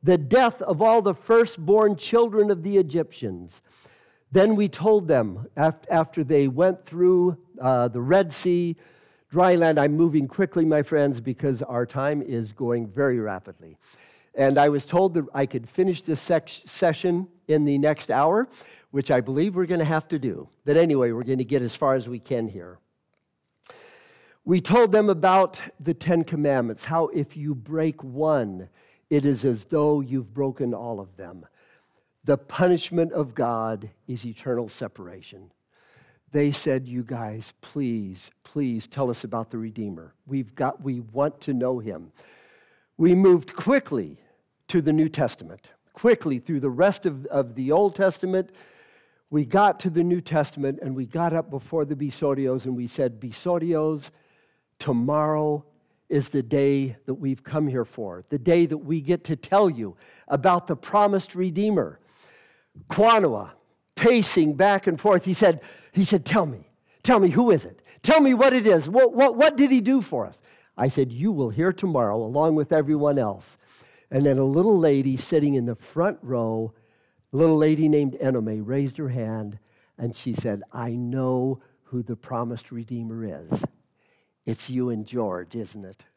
the death of all the firstborn children of the Egyptians. Then we told them, after they went through uh, the Red Sea, dry land. I'm moving quickly, my friends, because our time is going very rapidly. And I was told that I could finish this sec- session in the next hour, which I believe we're going to have to do. But anyway, we're going to get as far as we can here. We told them about the Ten Commandments, how if you break one, it is as though you've broken all of them. The punishment of God is eternal separation. They said, you guys, please, please tell us about the Redeemer. We've got, we want to know him. We moved quickly to the New Testament, quickly through the rest of, of the Old Testament. We got to the New Testament, and we got up before the Bisorios, and we said, Bisorios, tomorrow is the day that we've come here for, the day that we get to tell you about the promised Redeemer. Quanoa, pacing back and forth, he said, he said, tell me, tell me, who is it? Tell me what it is. What, what, what did he do for us? I said, you will hear tomorrow along with everyone else. And then a little lady sitting in the front row, a little lady named Enome, raised her hand, and she said, I know who the promised Redeemer is. It's you and George, isn't it?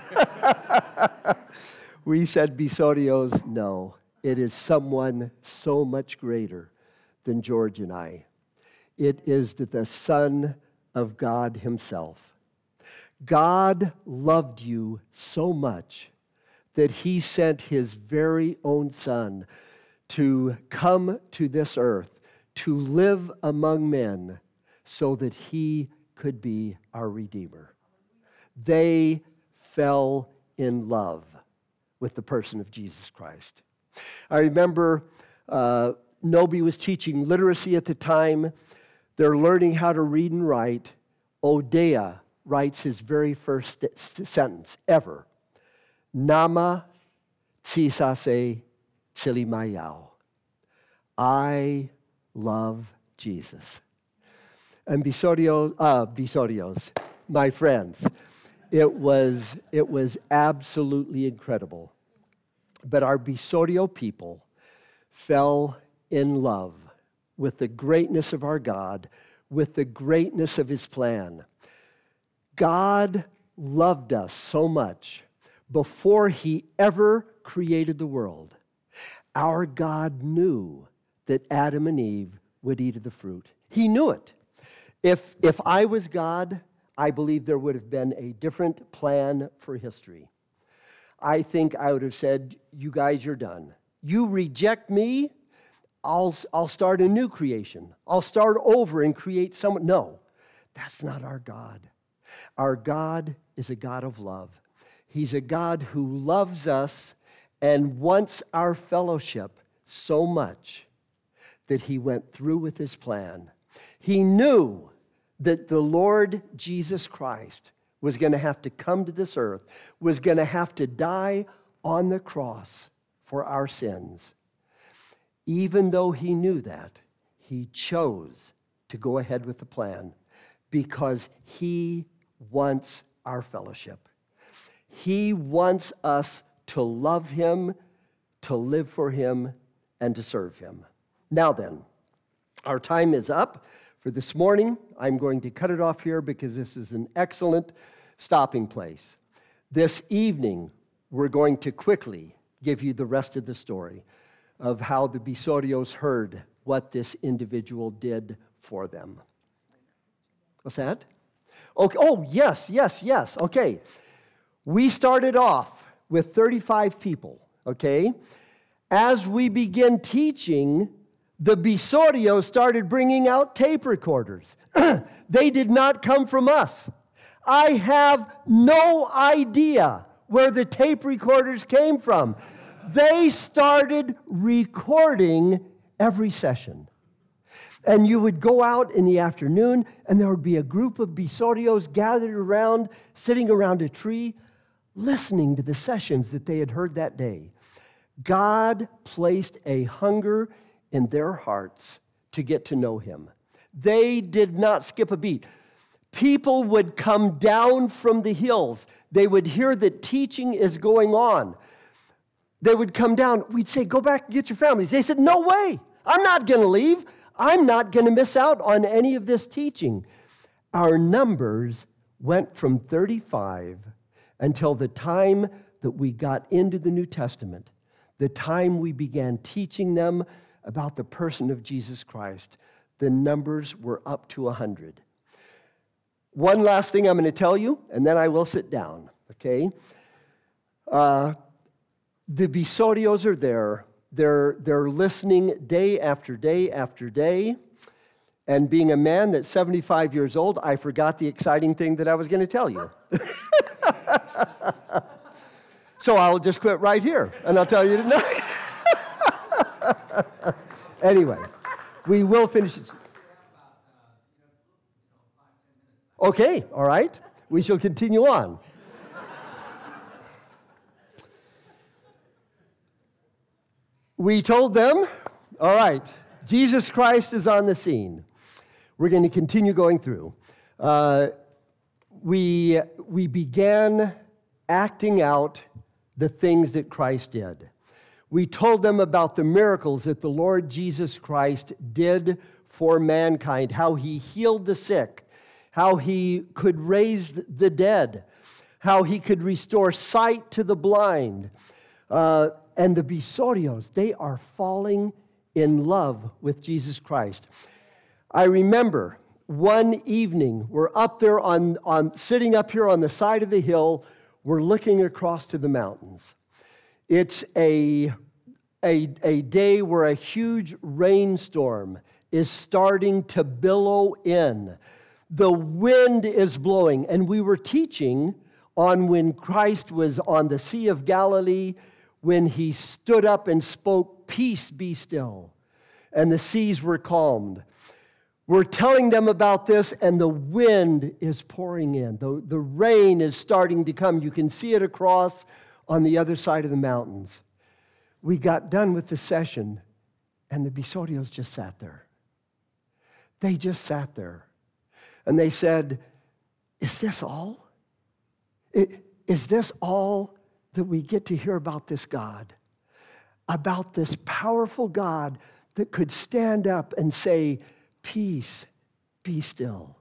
We said, Bisorios, no. It is someone so much greater than George and I. It is the Son of God himself. God loved you so much that he sent his very own Son to come to this earth, to live among men, so that he could be our Redeemer. They fell in love with the person of Jesus Christ. I remember uh, Nobi was teaching literacy at the time. They're learning how to read and write. Odea writes his very first st- sentence ever. Nama tsisase tsilimayao. I love Jesus. And Bisorios, uh, Bisorios, my friends, it was, it was absolutely incredible. But our Bisorio people fell in love with the greatness of our God, with the greatness of his plan. God loved us so much before he ever created the world. Our God knew that Adam and Eve would eat of the fruit. He knew it. If, if I was God, I believe there would have been a different plan for history. I think I would have said, you guys, you're done. You reject me, I'll, I'll start a new creation. I'll start over and create someone. No, that's not our God. Our God is a God of love. He's a God who loves us and wants our fellowship so much that he went through with his plan. He knew that the Lord Jesus Christ was going to have to come to this earth, was going to have to die on the cross for our sins. Even though he knew that, he chose to go ahead with the plan because he wants our fellowship. He wants us to love him, to live for him, and to serve him. Now then, our time is up for this morning. I'm going to cut it off here because this is an excellent stopping place. This evening, we're going to quickly give you the rest of the story of how the Bisorios heard what this individual did for them. What's that? Okay. Oh, yes, yes, yes. Okay. We started off with thirty-five people, okay? As we began teaching, the Bisorios started bringing out tape recorders. They did not come from us. I have no idea where the tape recorders came from. They started recording every session. And you would go out in the afternoon, and there would be a group of Bisorios gathered around, sitting around a tree, listening to the sessions that they had heard that day. God placed a hunger in their hearts to get to know him. They did not skip a beat. People would come down from the hills. They would hear that teaching is going on. They would come down. We'd say, go back and get your families. They said, no way. I'm not going to leave. I'm not going to miss out on any of this teaching. Our numbers went from thirty-five until the time that we got into the New Testament, the time we began teaching them about the person of Jesus Christ. The numbers were up to one hundred. One last thing I'm going to tell you, and then I will sit down, okay? Uh, the Bisorios are there. They're, they're listening day after day after day. And being a man that's seventy-five years old, I forgot the exciting thing that I was going to tell you. So I'll just quit right here, and I'll tell you tonight. Anyway, we will finish it. Okay, all right. We shall continue on. We told them, all right, Jesus Christ is on the scene. We're going to continue going through. Uh, we, we began acting out the things that Christ did. We told them about the miracles that the Lord Jesus Christ did for mankind, how he healed the sick, how he could raise the dead, how he could restore sight to the blind. Uh, and the Bisorios, they are falling in love with Jesus Christ. I remember one evening, we're up there on, on sitting up here on the side of the hill, we're looking across to the mountains. It's a, a, a day where a huge rainstorm is starting to billow in. The wind is blowing, and we were teaching on when Christ was on the Sea of Galilee, when he stood up and spoke, "Peace, be still," and the seas were calmed. We're telling them about this, and the wind is pouring in. The, the rain is starting to come. You can see it across on the other side of the mountains. We got done with the session, and the Bisorios just sat there. They just sat there. And they said, is this all? Is this all that we get to hear about this God? About this powerful God that could stand up and say, "Peace, be still."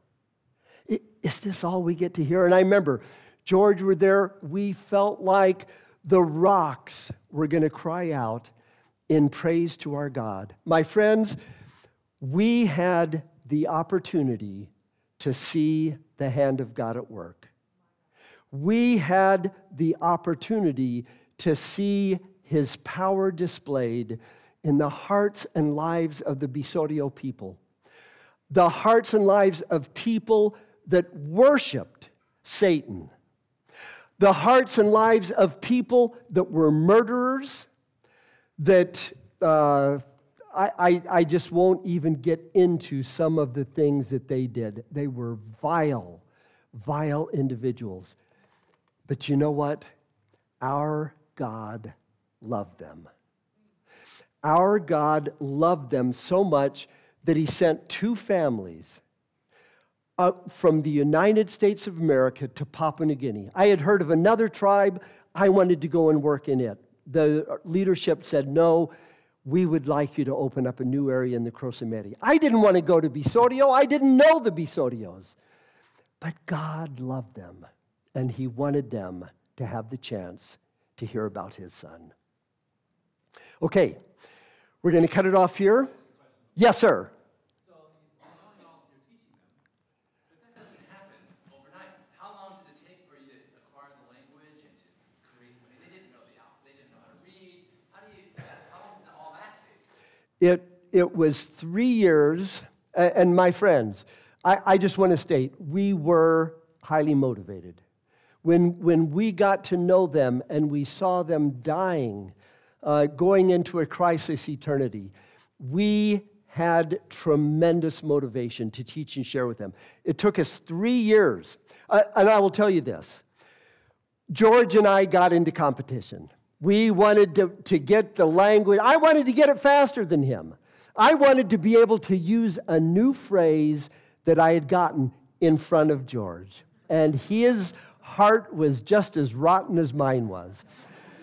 Is this all we get to hear? And I remember, George were there. We felt like the rocks were going to cry out in praise to our God. My friends, we had the opportunity to see the hand of God at work. We had the opportunity to see his power displayed in the hearts and lives of the Bisorio people. The hearts and lives of people that worshiped Satan. The hearts and lives of people that were murderers, that uh, I, I, I just won't even get into some of the things that they did. They were vile, vile individuals. But you know what? Our God loved them. Our God loved them so much that he sent two families up from the United States of America to Papua New Guinea. I had heard of another tribe. I wanted to go and work in it. The leadership said, no, we would like you to open up a new area in the Crosameri. I didn't want to go to Bisorio. I didn't know the Bisorios. But God loved them, and he wanted them to have the chance to hear about his son. Okay, we're going to cut it off here. Yes, sir. So you're knowing all you're teaching them, but that doesn't happen overnight. How long did it take for you to acquire the language and to create? I mean, they didn't know the alphabet, they didn't know how to read. How do you? How long did all that take? It it was three years, and my friends, I, I just want to state we were highly motivated. When when we got to know them and we saw them dying, uh, going into a crisis eternity, we had tremendous motivation to teach and share with them. It took us three years. Uh, and I will tell you this. George and I got into competition. We wanted to, to get the language. I wanted to get it faster than him. I wanted to be able to use a new phrase that I had gotten in front of George. And his heart was just as rotten as mine was.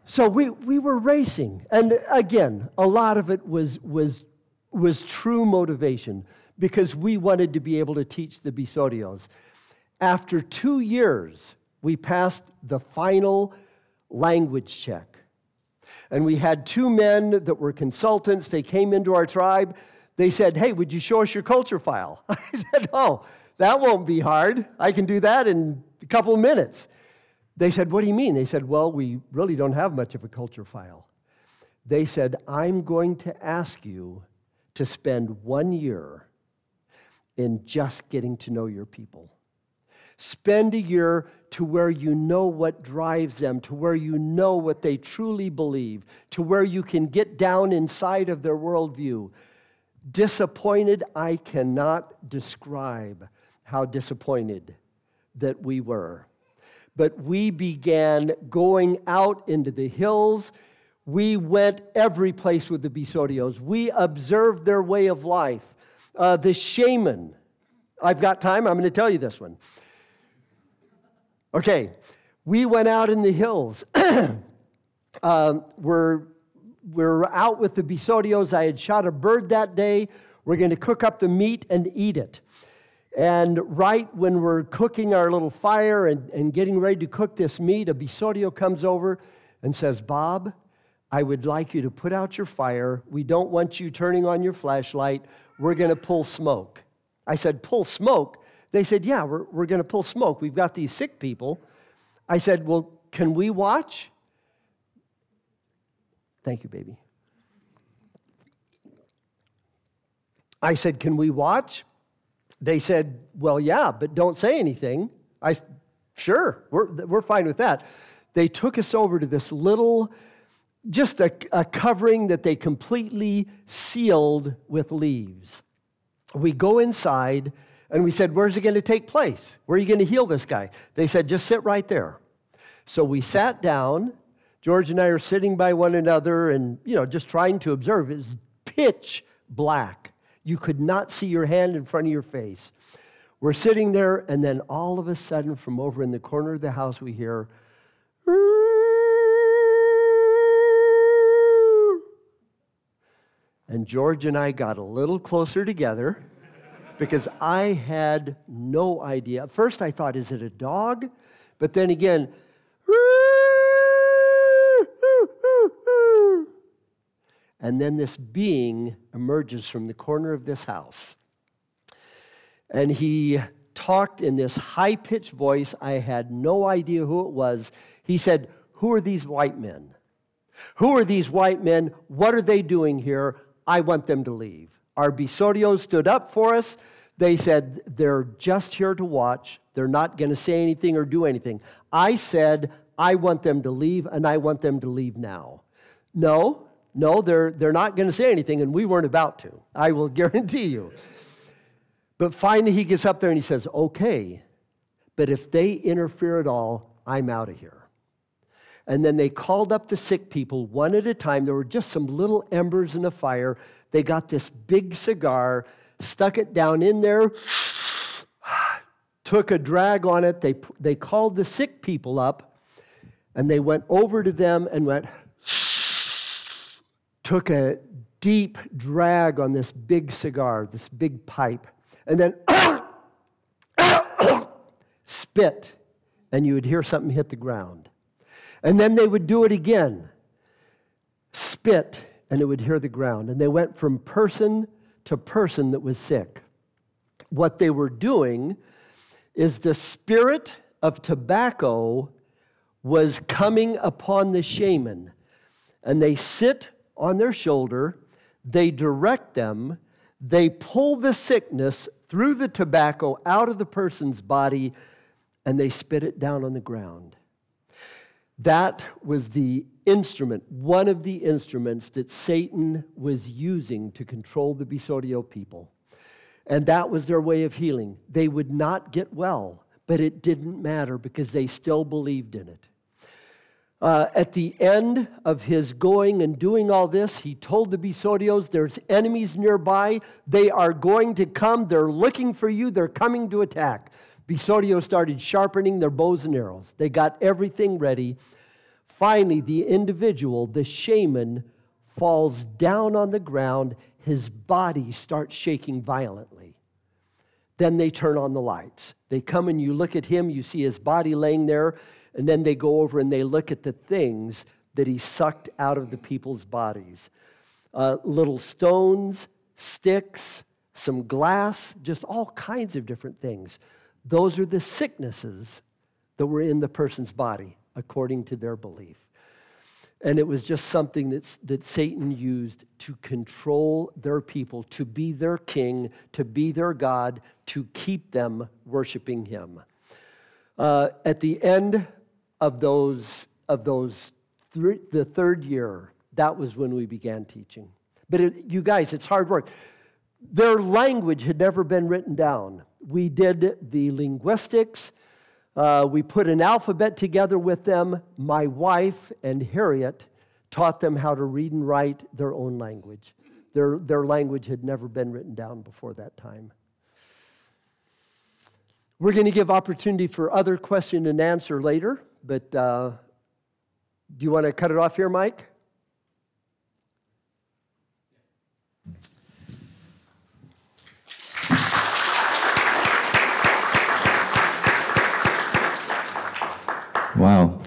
So we, we were racing. And again, a lot of it was, was, was true motivation because we wanted to be able to teach the Bisorios. After two years, we passed the final language check. And we had two men that were consultants. They came into our tribe. They said, hey, would you show us your culture file? I said, oh, that won't be hard. I can do that in a couple of minutes. They said, what do you mean? They said, well, we really don't have much of a culture file. They said, I'm going to ask you to spend one year in just getting to know your people. Spend a year to where you know what drives them, to where you know what they truly believe, to where you can get down inside of their worldview. Disappointed, I cannot describe how disappointed that we were. But we began going out into the hills. We went every place with the Bisorios. We observed their way of life. Uh, the shaman, I've got time, I'm going to tell you this one. Okay, we went out in the hills. um, we're, we're out with the Bisorios. I had shot a bird that day. We're going to cook up the meat and eat it. And right when we're cooking our little fire and, and getting ready to cook this meat, a Bisorio comes over and says, Bob, I would like you to put out your fire. We don't want you turning on your flashlight. We're going to pull smoke. I said, pull smoke? They said, yeah, we're, we're going to pull smoke. We've got these sick people. I said, well, can we watch? Thank you, baby. I said, can we watch? They said, well, yeah, but don't say anything. I sure, we're, we're fine with that. They took us over to this little, just a, a covering that they completely sealed with leaves. We go inside, and we said, where's it going to take place? Where are you going to heal this guy? They said, just sit right there. So we sat down. George and I are sitting by one another and, you know, just trying to observe. It was pitch black. You could not see your hand in front of your face. We're sitting there, and then all of a sudden, from over in the corner of the house, we hear, and George and I got a little closer together because I had no idea. At first, I thought, is it a dog? But then again, and then this being emerges from the corner of this house. And he talked in this high-pitched voice. I had no idea who it was. He said, who are these white men? Who are these white men? What are they doing here? I want them to leave. Our Bisorios stood up for us. They said, they're just here to watch. They're not going to say anything or do anything. I said, I want them to leave, and I want them to leave now. No. No, they're, they're not going to say anything, and we weren't about to. I will guarantee you. But finally, he gets up there and he says, okay, but if they interfere at all, I'm out of here. And then they called up the sick people one at a time. There were just some little embers in a fire. They got this big cigar, stuck it down in there, took a drag on it. They, they called the sick people up, and they went over to them and went, took a deep drag on this big cigar, this big pipe, and then spit, and you would hear something hit the ground. And then they would do it again, spit, and it would hear the ground. And they went from person to person that was sick. What they were doing is the spirit of tobacco was coming upon the shaman, and they sit on their shoulder, they direct them, they pull the sickness through the tobacco out of the person's body, and they spit it down on the ground. That was the instrument, one of the instruments that Satan was using to control the Bisorio people. And that was their way of healing. They would not get well, but it didn't matter because they still believed in it. Uh, at the end of his going and doing all this, he told the Bisorios, there's enemies nearby. They are going to come. They're looking for you. They're coming to attack. Bisorios started sharpening their bows and arrows. They got everything ready. Finally, the individual, the shaman, falls down on the ground. His body starts shaking violently. Then they turn on the lights. They come and you look at him, you see his body laying there, and then they go over and they look at the things that he sucked out of the people's bodies. Uh, little stones, sticks, some glass, just all kinds of different things. Those are the sicknesses that were in the person's body, according to their belief. And it was just something that's, that Satan used to control their people, to be their king, to be their God, to keep them worshiping him. Uh, at the end of those, of those th- the third year, that was when we began teaching. But it, you guys, it's hard work. Their language had never been written down. We did the linguistics. Uh, we put an alphabet together with them. My wife and Harriet taught them how to read and write their own language. Their, their language had never been written down before that time. We're going to give opportunity for other question and answer later, but uh, do you want to cut it off here, Mike? Wow.